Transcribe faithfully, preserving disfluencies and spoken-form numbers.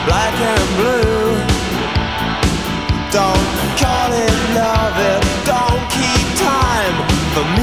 black and blue. Don't call it love, it don't keep time for me.